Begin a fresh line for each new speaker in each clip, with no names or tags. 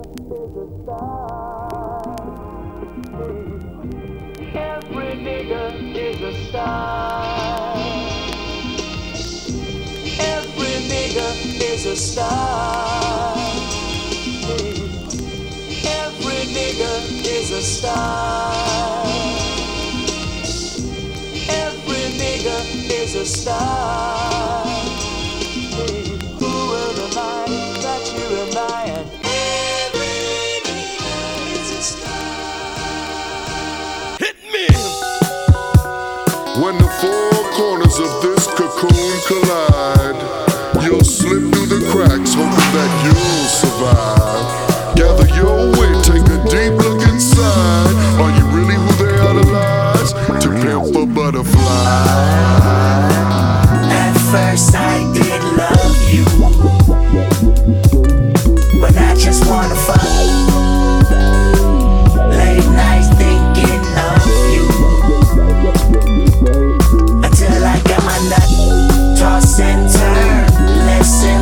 Every nigga is a star. Every nigga is a star. Every nigga is a star. Every nigga is a star. Who will remind that you remind? Every nigga is a star.
Hit me! When the four corners of this cocoon collide, you'll slip through the cracks, hoping that you'll survive. Gather your wit, take a deep look inside. Are you really who they idolize? To pimp a butterfly.
At first I did love you, but I just wanna fuck. Late nights thinking of you, until I got my nut. Toss and turn, lesson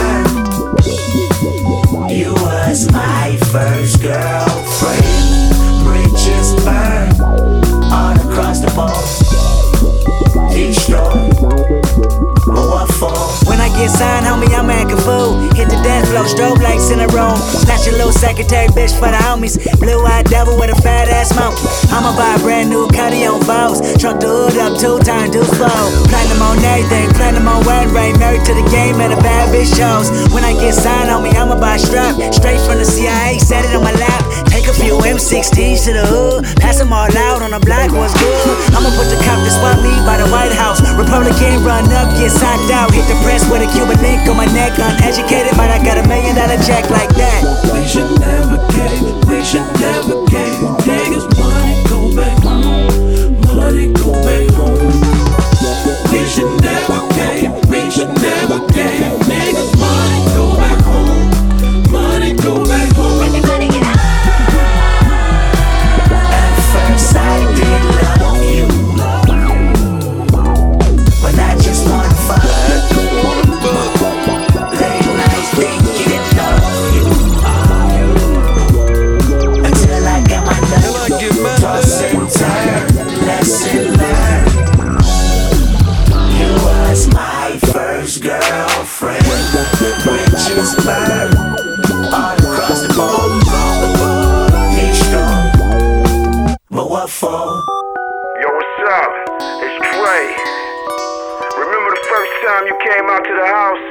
learned. You was my first girlfriend. Bridges burned all across the board. Destroyed. But what for?
When I get signed, homie, I'm acting fool. Hit the dance floor, strobe lights in the room. Snatch a little secretary bitch for the homies. Blue-eyed devil with a fat ass monkey. I'ma buy a brand new Cuddy on Vows. Truck the hood up 2 times, do slow. Platinum on everything, platinum on wedding ring. Married to the game and a bad bitch shows. When I get signed, homie, I'ma buy a strap. Straight from the CIA, set it on my lap. Take a few M16s to the hood. Pass them all out on the block, what's good? I'ma put the cop to swap me by the White House. Republican run up, get socked out. Hit the press with a Cuban link on my neck. Uneducated, but I got $1 million check like that.
We should never cave, we should never cave. Niggas, money go back home, money go back home. We should never cave, we should never cave. Niggas, money go back home, money go back home. Everybody get out. At first I did love you, but I just wanna fuck. Late nights thinking of you, until I got my nut. Toss and turn, lesson learned. You was my first girlfriend. Bridges burned all across the board. He's strong, but what for?
Yo, what's up? It's Trey. Remember the first time you came out to the house?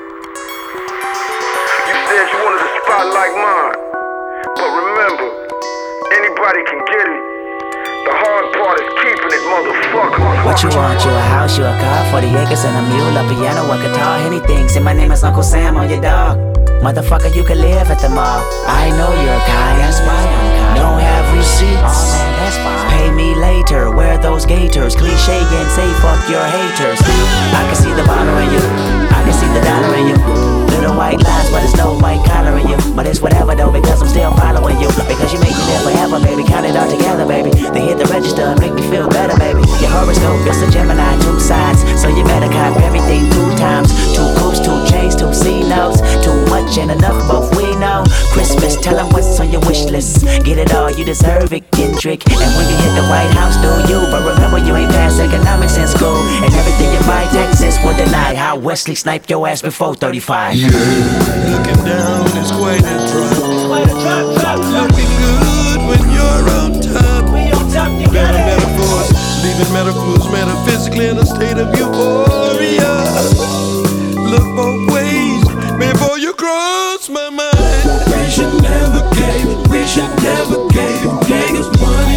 You said you wanted a spot like mine. But remember, anybody can get it. The hard part is keeping it, motherfucker.
What you want? You a house, you a car, 40 acres and a mule, a piano, a guitar, anything. Say my name is Uncle Sam on your dog. Motherfucker, you can live at the mall. I know you're kind, that's why I'm kind. Don't have receipts, oh man, that's fine. Pay me later, wear those gaiters. Cliche and say fuck your haters. I can see the bottle in you, I can see the dollar in you. Little white lies, but it's no white collar in you. But it's whatever though, because I'm still following you. Because you make me live forever, baby. Count it all together, baby. They hit the register and make me feel better, baby. Your horoscope is a Gemini, 2 sides. So you better cop everything 2 times. 2 coops, 2 J's, 2 C notes. Too much and enough, both we know. Christmas, tell them what's on your wish list. Get it all, you deserve it, Kendrick. And when you hit the White House, do you? But remember, you ain't passed economics in school. And everything you buy, Texas will deny. How Wesley sniped your ass before 35.
Yeah.
Looking down is quite a drop. Looking good when you're on top. Better metaphors, leaving metaphors metaphysically in a state of euphoria. Look both ways before you cross my mind. We should never cave, we should never cave. Niggas money